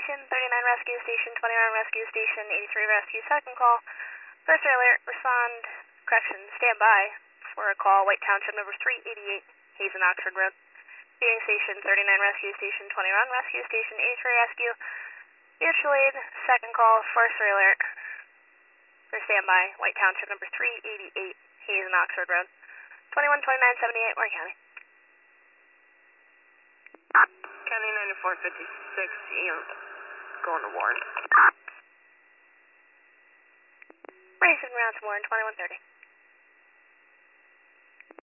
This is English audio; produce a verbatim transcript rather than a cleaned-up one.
Station, thirty-nine Rescue Station, twenty-one Rescue Station, eighty-three Rescue, second call. First alert, respond, correction, stand by for a call, White Township number three eighty-eight, Hazen Oxford Road. Viewing Station, thirty-nine Rescue Station, twenty-one Rescue Station, eighty-three Rescue. Mutual aid, second call, first alert. For standby, White Township number three eighty-eight, Hazen Oxford Road. twenty-one twenty-nine seventy-eight, Warren County. County ninety-four fifty-six, going to Warren. Racing route to Warren, twenty-one thirty.